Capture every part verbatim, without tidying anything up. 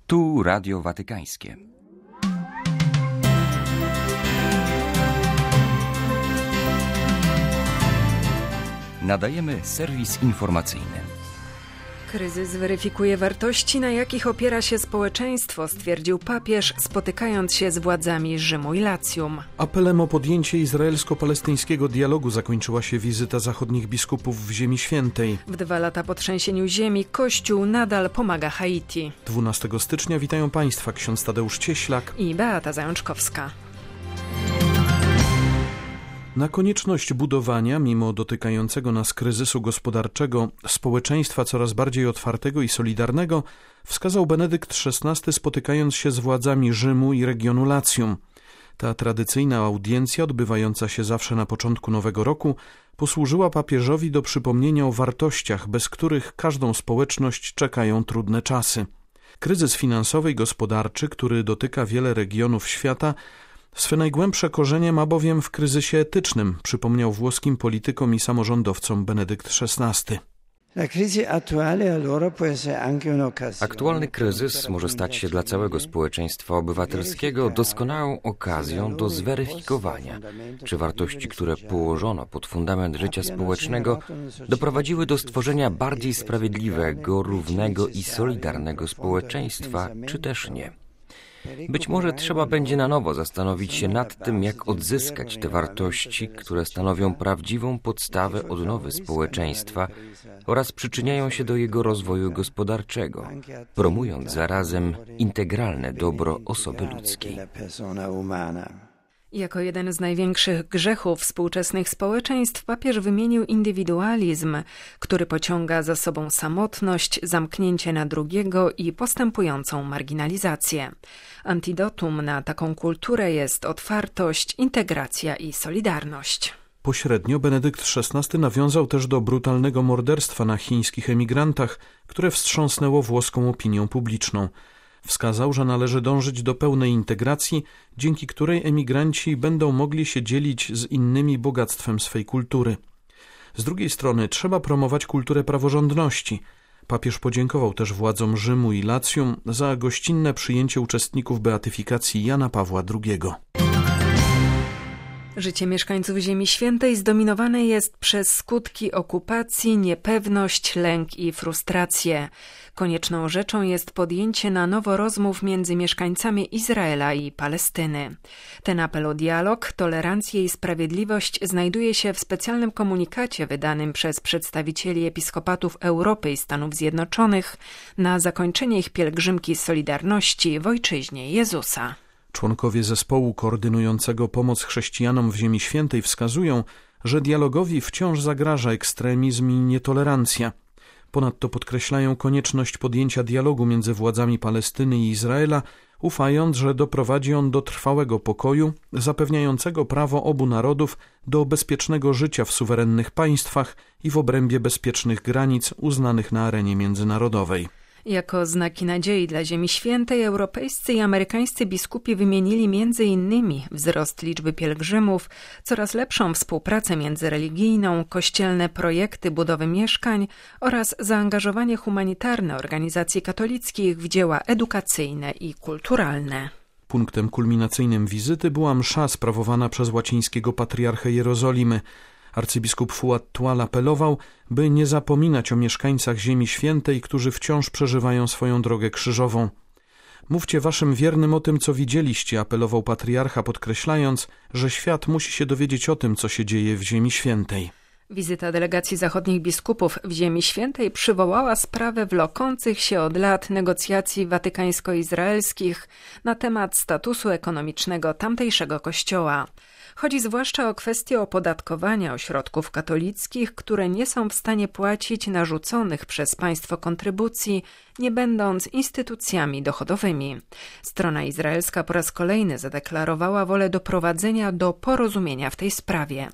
Tu Radio Watykańskie. Nadajemy serwis informacyjny. Kryzys weryfikuje wartości, na jakich opiera się społeczeństwo, stwierdził papież, spotykając się z władzami Rzymu i Lacjum. Apelem o podjęcie izraelsko-palestyńskiego dialogu zakończyła się wizyta zachodnich biskupów w Ziemi Świętej. W dwa lata po trzęsieniu ziemi Kościół nadal pomaga Haiti. dwunastego stycznia witają Państwa ksiądz Tadeusz Cieślak i Beata Zajączkowska. Na konieczność budowania, mimo dotykającego nas kryzysu gospodarczego, społeczeństwa coraz bardziej otwartego i solidarnego, wskazał Benedykt szesnasty, spotykając się z władzami Rzymu i regionu Lacjum. Ta tradycyjna audiencja, odbywająca się zawsze na początku nowego roku, posłużyła papieżowi do przypomnienia o wartościach, bez których każdą społeczność czekają trudne czasy. Kryzys finansowy i gospodarczy, który dotyka wiele regionów świata, swe najgłębsze korzenie ma bowiem w kryzysie etycznym, przypomniał włoskim politykom i samorządowcom Benedykt szesnasty. Aktualny kryzys może stać się dla całego społeczeństwa obywatelskiego doskonałą okazją do zweryfikowania, czy wartości, które położono pod fundament życia społecznego, doprowadziły do stworzenia bardziej sprawiedliwego, równego i solidarnego społeczeństwa, czy też nie. Być może trzeba będzie na nowo zastanowić się nad tym, jak odzyskać te wartości, które stanowią prawdziwą podstawę odnowy społeczeństwa oraz przyczyniają się do jego rozwoju gospodarczego, promując zarazem integralne dobro osoby ludzkiej. Jako jeden z największych grzechów współczesnych społeczeństw papież wymienił indywidualizm, który pociąga za sobą samotność, zamknięcie na drugiego i postępującą marginalizację. Antidotum na taką kulturę jest otwartość, integracja i solidarność. Pośrednio Benedykt szesnasty nawiązał też do brutalnego morderstwa na chińskich emigrantach, które wstrząsnęło włoską opinią publiczną. Wskazał, że należy dążyć do pełnej integracji, dzięki której emigranci będą mogli się dzielić z innymi bogactwem swej kultury. Z drugiej strony trzeba promować kulturę praworządności. Papież podziękował też władzom Rzymu i Lacjum za gościnne przyjęcie uczestników beatyfikacji Jana Pawła drugiego. Życie mieszkańców Ziemi Świętej zdominowane jest przez skutki okupacji, niepewność, lęk i frustrację. Konieczną rzeczą jest podjęcie na nowo rozmów między mieszkańcami Izraela i Palestyny. Ten apel o dialog, tolerancję i sprawiedliwość znajduje się w specjalnym komunikacie wydanym przez przedstawicieli episkopatów Europy i Stanów Zjednoczonych na zakończenie ich pielgrzymki Solidarności w Ojczyźnie Jezusa. Członkowie zespołu koordynującego pomoc chrześcijanom w Ziemi Świętej wskazują, że dialogowi wciąż zagraża ekstremizm i nietolerancja. Ponadto podkreślają konieczność podjęcia dialogu między władzami Palestyny i Izraela, ufając, że doprowadzi on do trwałego pokoju, zapewniającego prawo obu narodów do bezpiecznego życia w suwerennych państwach i w obrębie bezpiecznych granic uznanych na arenie międzynarodowej. Jako znaki nadziei dla Ziemi Świętej europejscy i amerykańscy biskupi wymienili między innymi wzrost liczby pielgrzymów, coraz lepszą współpracę międzyreligijną, kościelne projekty budowy mieszkań oraz zaangażowanie humanitarne organizacji katolickich w dzieła edukacyjne i kulturalne. Punktem kulminacyjnym wizyty była msza sprawowana przez łacińskiego patriarchę Jerozolimy. Arcybiskup Fuad Tual apelował, by nie zapominać o mieszkańcach Ziemi Świętej, którzy wciąż przeżywają swoją drogę krzyżową. Mówcie waszym wiernym o tym, co widzieliście, apelował patriarcha, podkreślając, że świat musi się dowiedzieć o tym, co się dzieje w Ziemi Świętej. Wizyta delegacji zachodnich biskupów w Ziemi Świętej przywołała sprawę wlokących się od lat negocjacji watykańsko-izraelskich na temat statusu ekonomicznego tamtejszego kościoła. Chodzi zwłaszcza o kwestię opodatkowania ośrodków katolickich, które nie są w stanie płacić narzuconych przez państwo kontrybucji, nie będąc instytucjami dochodowymi. Strona izraelska po raz kolejny zadeklarowała wolę doprowadzenia do porozumienia w tej sprawie.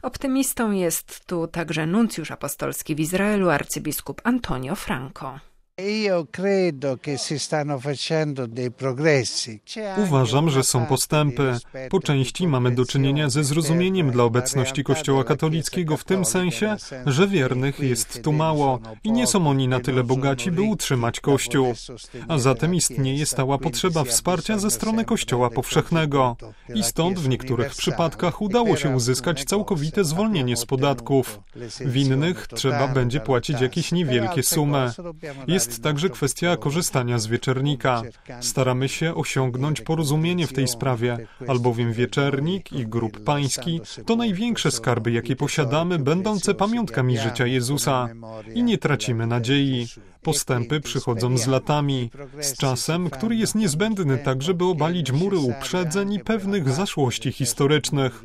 Optymistą jest tu także nuncjusz apostolski w Izraelu, arcybiskup Antonio Franco. Uważam, że są postępy. Po części mamy do czynienia ze zrozumieniem dla obecności Kościoła katolickiego w tym sensie, że wiernych jest tu mało i nie są oni na tyle bogaci, by utrzymać Kościół. A zatem istnieje stała potrzeba wsparcia ze strony Kościoła powszechnego. I stąd w niektórych przypadkach udało się uzyskać całkowite zwolnienie z podatków. W innych trzeba będzie płacić jakieś niewielkie sumy. Jest także kwestia korzystania z wieczernika. Staramy się osiągnąć porozumienie w tej sprawie, albowiem wieczernik i grób pański to największe skarby, jakie posiadamy, będące pamiątkami życia Jezusa. I nie tracimy nadziei. Postępy przychodzą z latami, z czasem, który jest niezbędny tak, żeby obalić mury uprzedzeń i pewnych zaszłości historycznych.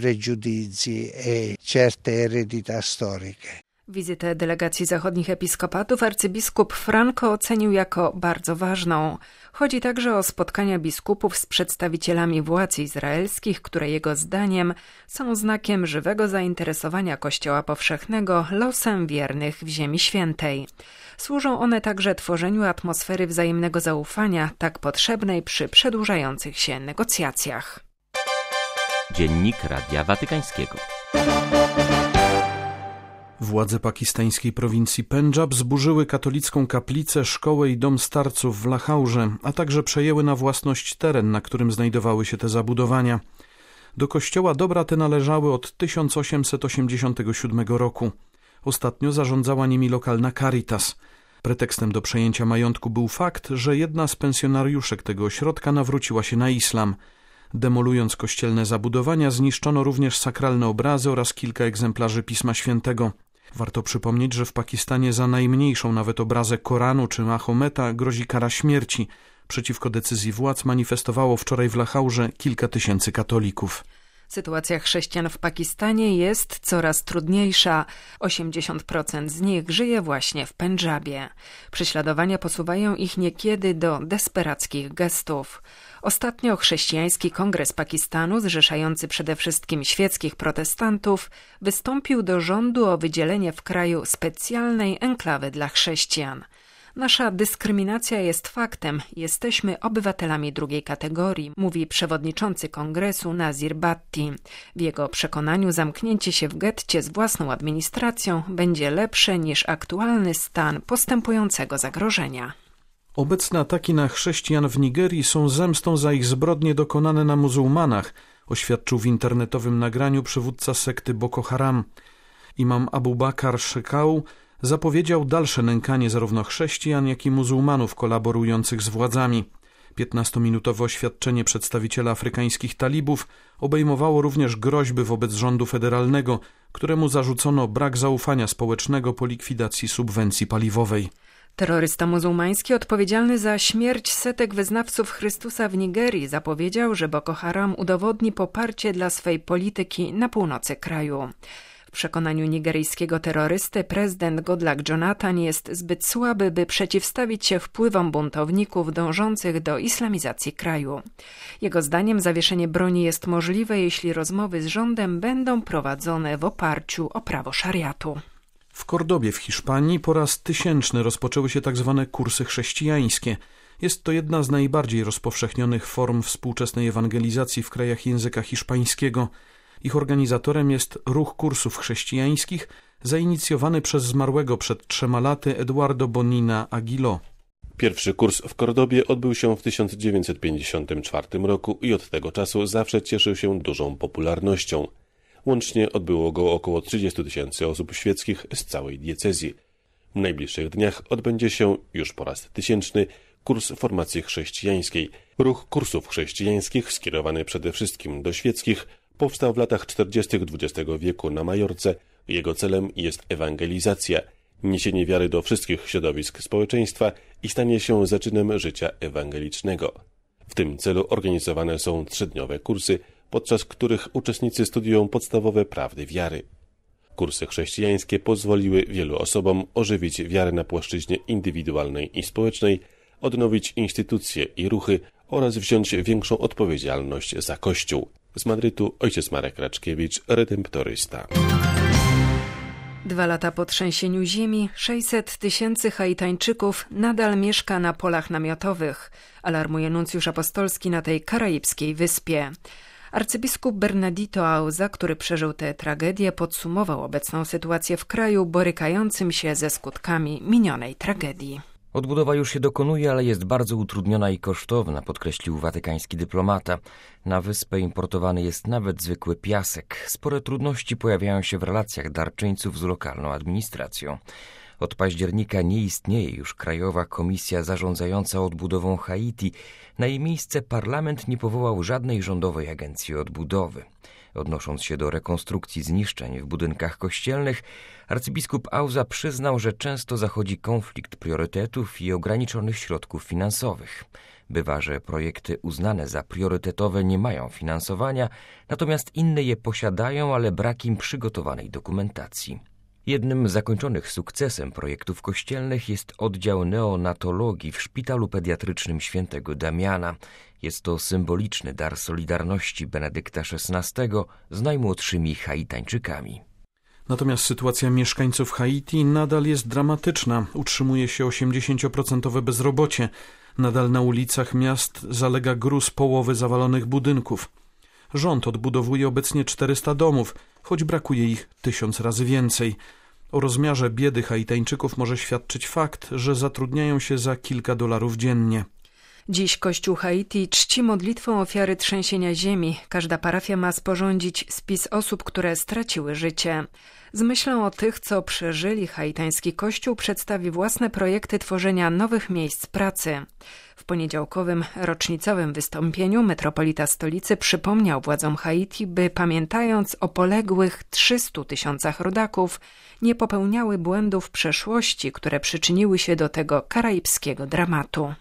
Wizytę delegacji zachodnich episkopatów arcybiskup Franco ocenił jako bardzo ważną. Chodzi także o spotkania biskupów z przedstawicielami władz izraelskich, które jego zdaniem są znakiem żywego zainteresowania Kościoła powszechnego losem wiernych w Ziemi Świętej. Służą one także tworzeniu atmosfery wzajemnego zaufania, tak potrzebnej przy przedłużających się negocjacjach. Dziennik Radia Watykańskiego. Władze pakistańskiej prowincji Pendżab zburzyły katolicką kaplicę, szkołę i dom starców w Lahaurze, a także przejęły na własność teren, na którym znajdowały się te zabudowania. Do kościoła dobra te należały od tysiąc osiemset osiemdziesiątego siódmego roku. Ostatnio zarządzała nimi lokalna Caritas. Pretekstem do przejęcia majątku był fakt, że jedna z pensjonariuszek tego ośrodka nawróciła się na islam. Demolując kościelne zabudowania, zniszczono również sakralne obrazy oraz kilka egzemplarzy Pisma Świętego. Warto przypomnieć, że w Pakistanie za najmniejszą nawet obrazę Koranu czy Mahometa grozi kara śmierci. Przeciwko decyzji władz manifestowało wczoraj w Lahaurze kilka tysięcy katolików. Sytuacja chrześcijan w Pakistanie jest coraz trudniejsza. osiemdziesiąt procent z nich żyje właśnie w Pendżabie. Prześladowania posuwają ich niekiedy do desperackich gestów. Ostatnio chrześcijański kongres Pakistanu, zrzeszający przede wszystkim świeckich protestantów, wystąpił do rządu o wydzielenie w kraju specjalnej enklawy dla chrześcijan. Nasza dyskryminacja jest faktem. Jesteśmy obywatelami drugiej kategorii, mówi przewodniczący kongresu Nazir Bhatti. W jego przekonaniu zamknięcie się w getcie z własną administracją będzie lepsze niż aktualny stan postępującego zagrożenia. Obecne ataki na chrześcijan w Nigerii są zemstą za ich zbrodnie dokonane na muzułmanach, oświadczył w internetowym nagraniu przywódca sekty Boko Haram. Imam Abu Bakar Shekau zapowiedział dalsze nękanie zarówno chrześcijan, jak i muzułmanów kolaborujących z władzami. piętnastominutowe oświadczenie przedstawiciela afrykańskich talibów obejmowało również groźby wobec rządu federalnego, któremu zarzucono brak zaufania społecznego po likwidacji subwencji paliwowej. Terrorysta muzułmański odpowiedzialny za śmierć setek wyznawców Chrystusa w Nigerii zapowiedział, że Boko Haram udowodni poparcie dla swej polityki na północy kraju. W przekonaniu nigeryjskiego terrorysty prezydent Goodluck Jonathan jest zbyt słaby, by przeciwstawić się wpływom buntowników dążących do islamizacji kraju. Jego zdaniem zawieszenie broni jest możliwe, jeśli rozmowy z rządem będą prowadzone w oparciu o prawo szariatu. W Kordobie w Hiszpanii po raz tysięczny rozpoczęły się tzw. kursy chrześcijańskie. Jest to jedna z najbardziej rozpowszechnionych form współczesnej ewangelizacji w krajach języka hiszpańskiego. Ich organizatorem jest Ruch Kursów Chrześcijańskich, zainicjowany przez zmarłego przed trzema laty Eduardo Bonina Aguiló. Pierwszy kurs w Kordobie odbył się w tysiąc dziewięćset pięćdziesiątym czwartym roku i od tego czasu zawsze cieszył się dużą popularnością. Łącznie odbyło go około trzydzieści tysięcy osób świeckich z całej diecezji. W najbliższych dniach odbędzie się, już po raz tysięczny, kurs formacji chrześcijańskiej. Ruch kursów chrześcijańskich, skierowany przede wszystkim do świeckich, powstał w latach czterdziestych dwudziestego wieku na Majorce. Jego celem jest ewangelizacja, niesienie wiary do wszystkich środowisk społeczeństwa i stanie się zaczynem życia ewangelicznego. W tym celu organizowane są trzydniowe kursy, podczas których uczestnicy studiują podstawowe prawdy wiary. Kursy chrześcijańskie pozwoliły wielu osobom ożywić wiarę na płaszczyźnie indywidualnej i społecznej, odnowić instytucje i ruchy oraz wziąć większą odpowiedzialność za Kościół. Z Madrytu ojciec Marek Raczkiewicz, redemptorysta. Dwa lata po trzęsieniu ziemi sześćset tysięcy Haitańczyków nadal mieszka na polach namiotowych, alarmuje nuncjusz apostolski na tej karaibskiej wyspie. Arcybiskup Bernardito Auza, który przeżył tę tragedię, podsumował obecną sytuację w kraju borykającym się ze skutkami minionej tragedii. Odbudowa już się dokonuje, ale jest bardzo utrudniona i kosztowna, podkreślił watykański dyplomata. Na wyspę importowany jest nawet zwykły piasek. Spore trudności pojawiają się w relacjach darczyńców z lokalną administracją. Od października nie istnieje już Krajowa Komisja Zarządzająca Odbudową Haiti. Na jej miejsce parlament nie powołał żadnej rządowej agencji odbudowy. Odnosząc się do rekonstrukcji zniszczeń w budynkach kościelnych, arcybiskup Auza przyznał, że często zachodzi konflikt priorytetów i ograniczonych środków finansowych. Bywa, że projekty uznane za priorytetowe nie mają finansowania, natomiast inne je posiadają, ale brak im przygotowanej dokumentacji. Jednym z zakończonych sukcesem projektów kościelnych jest oddział neonatologii w szpitalu pediatrycznym świętego Damiana. Jest to symboliczny dar solidarności Benedykta szesnastego z najmłodszymi Haitańczykami. Natomiast sytuacja mieszkańców Haiti nadal jest dramatyczna. Utrzymuje się osiemdziesięcioprocentowe bezrobocie. Nadal na ulicach miast zalega gruz połowy zawalonych budynków. Rząd odbudowuje obecnie czterysta domów, choć brakuje ich tysiąc razy więcej. O rozmiarze biedy Haitańczyków może świadczyć fakt, że zatrudniają się za kilka dolarów dziennie. Dziś Kościół Haiti czci modlitwą ofiary trzęsienia ziemi. Każda parafia ma sporządzić spis osób, które straciły życie. Z myślą o tych, co przeżyli, haitański Kościół przedstawi własne projekty tworzenia nowych miejsc pracy. W poniedziałkowym, rocznicowym wystąpieniu metropolita stolicy przypomniał władzom Haiti, by pamiętając o poległych trzystu tysiącach rodaków, nie popełniały błędów przeszłości, które przyczyniły się do tego karaibskiego dramatu.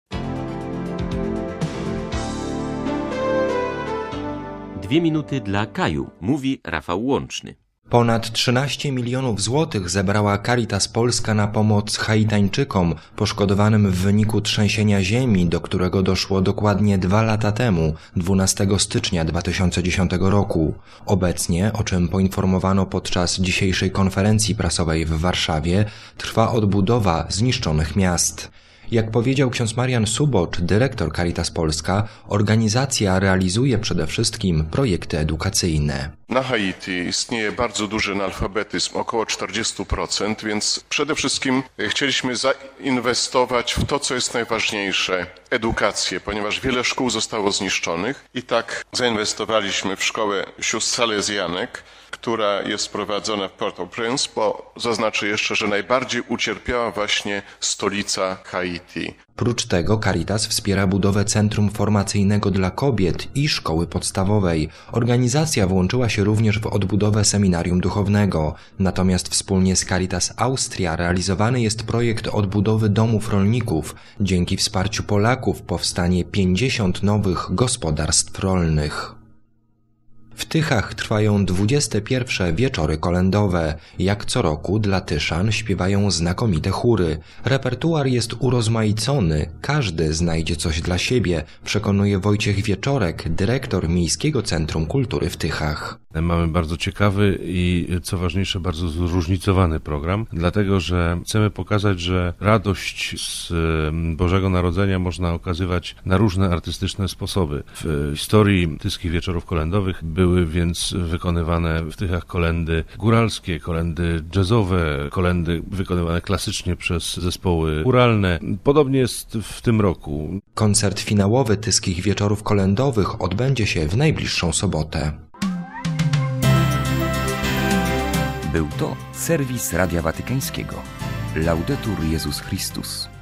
Dwie minuty dla Kaju, mówi Rafał Łączny. Ponad trzynaście milionów złotych zebrała Caritas Polska na pomoc Haitańczykom poszkodowanym w wyniku trzęsienia ziemi, do którego doszło dokładnie dwa lata temu, dwunastego stycznia dwa tysiące dziesiątego roku. Obecnie, o czym poinformowano podczas dzisiejszej konferencji prasowej w Warszawie, trwa odbudowa zniszczonych miast. Jak powiedział ksiądz Marian Subocz, dyrektor Caritas Polska, organizacja realizuje przede wszystkim projekty edukacyjne. Na Haiti istnieje bardzo duży analfabetyzm, około czterdzieści procent, więc przede wszystkim chcieliśmy zainwestować w to, co jest najważniejsze, edukację, ponieważ wiele szkół zostało zniszczonych i tak zainwestowaliśmy w szkołę sióstr salezjanek, która jest prowadzona w Port-au-Prince, bo zaznaczę jeszcze, że najbardziej ucierpiała właśnie stolica Haiti. Prócz tego Caritas wspiera budowę Centrum Formacyjnego dla Kobiet i Szkoły Podstawowej. Organizacja włączyła się również w odbudowę seminarium duchownego. Natomiast wspólnie z Caritas Austria realizowany jest projekt odbudowy domów rolników. Dzięki wsparciu Polaków powstanie pięćdziesiąt nowych gospodarstw rolnych. W Tychach trwają dwudzieste pierwsze wieczory kolędowe. Jak co roku dla Tyszan śpiewają znakomite chóry. Repertuar jest urozmaicony, każdy znajdzie coś dla siebie, przekonuje Wojciech Wieczorek, dyrektor Miejskiego Centrum Kultury w Tychach. Mamy bardzo ciekawy i, co ważniejsze, bardzo zróżnicowany program, dlatego że chcemy pokazać, że radość z Bożego Narodzenia można okazywać na różne artystyczne sposoby. W historii Tyskich Wieczorów Kolędowych były więc wykonywane w Tychach kolendy góralskie, kolendy jazzowe, kolendy wykonywane klasycznie przez zespoły chóralne. Podobnie jest w tym roku. Koncert finałowy Tyskich Wieczorów Kolędowych odbędzie się w najbliższą sobotę. Był to serwis Radia Watykańskiego. Laudetur Jezus Chrystus.